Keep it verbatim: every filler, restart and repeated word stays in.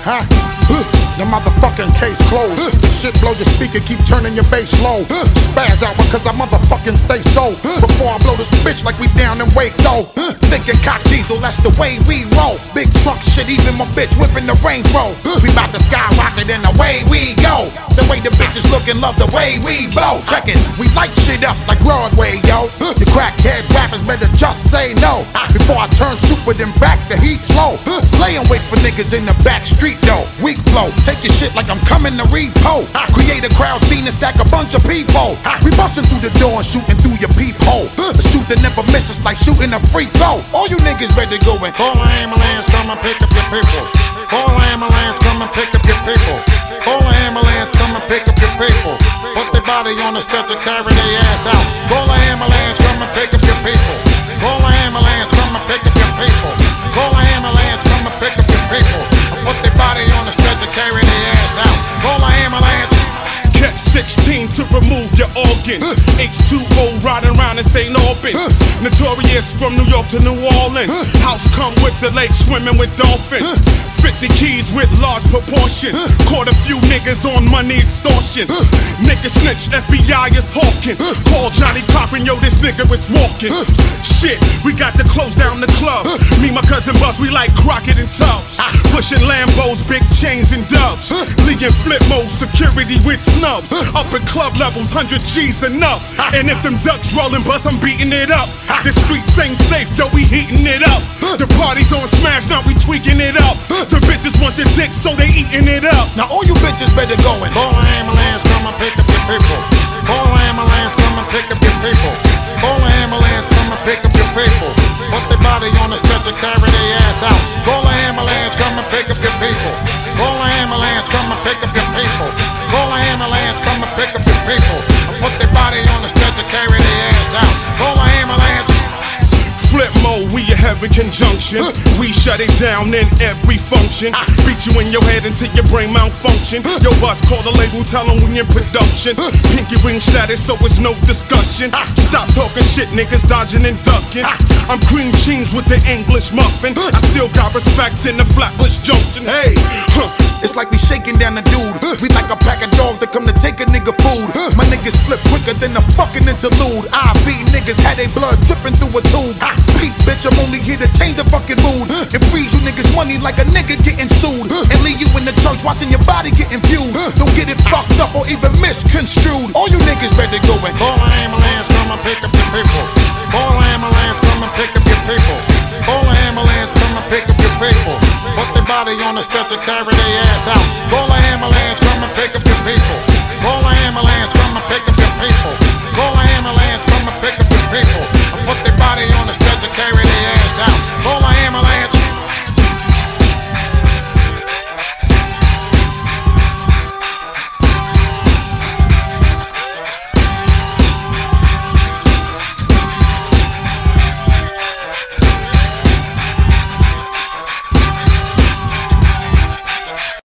huh? The motherfucking case closed. The shit blow your speaker, keep turning your bass low. Spaz out because I motherfucking say so. Before I blow this bitch like we down in Waco. Thinking cock diesel, that's the way we roll. Big truck shit, even my bitch whipping the Range Rover. We bout to skyrocket and away we go. The way the bitches looking, love the way we blow. Check it, we light shit up like Broadway, yo. The crackhead rappers better just say no. Before I turn stupid and back the heat slow. Lay and wait for niggas in the back street though. Weak flow, take your shit like I'm coming to repo. Create a crowd scene and stack a bunch of people. We bustin' through the door and shooting through your peephole. The shoot that never misses like shooting a free throw. All you niggas ready to go and call an ambulance, come and pick up your people. Call an ambulance, come and pick up your people. Call an ambulance, come and pick up your people. Put their body on the stretcher, carry their ass out. Call an ambulance, come and pick up your people. Call an ambulance, come and pick up your people. Call an ambulance, come and pick up your people. Put their body on the stretcher, carry their ass out. Call an ambulance. Catch sixteen to remove your organs. H two O riding around in Saint Albans. Notorious from New York to New Orleans. House come with the lake swimming with dolphins. fifty keys with large proportions. Caught a few niggas on money extortion. Nigga snitch, F B I is hawking. Call Johnny Cochran, yo, this nigga is walking. Shit, we got to close down the club. Me, my cousin Buzz, we like Crockett and Tubbs. Pushing Lambos, big chains and dubs. Lee in flip mode, security with snubs. Up at club levels, one hundred G's and up. And if them ducks rolling, Buzz, I'm beating it up. The streets ain't safe, yo, we heating it up. The party's on smash, now we tweaking it up. The bitches want the dick, so they eating it up. Now all you bitches better go and call an ambulance, come and pick up your people. Call an ambulance, come and pick up your people. Call an ambulance, come and pick up your people. Put their body on the stretcher, carry their ass out. Call an ambulance, come and pick up your people. Call an ambulance, come and pick up your people. Call an ambulance, come and pick up your people. Put their body on the stretcher, carry their ass out. Call an ambulance. Flip mode, we a heavy conjunction. We shut it down in every function. Beat you in your head until your brain malfunction. Yo, Buzz, call the label, tell them we in production. Pinky ring status, so it's no discussion. Stop talking shit, niggas dodging and ducking. I'm cream cheese with the English muffin. I still got respect in the Flatbush Junction. Hey, huh. It's like we shaking down the dude. We like a pack of dogs that come to take a nigga food. My niggas flip quicker than a fucking interlude. I beat niggas, had they blood dripping through a tube. Peep, bitch, I'm only here to change the fucking mood. And freeze you niggas money like a nigga getting sued. And leave you in the church watching your body getting viewed. Don't get it fucked up or even misconstrued. All you niggas better go and call an ambulance.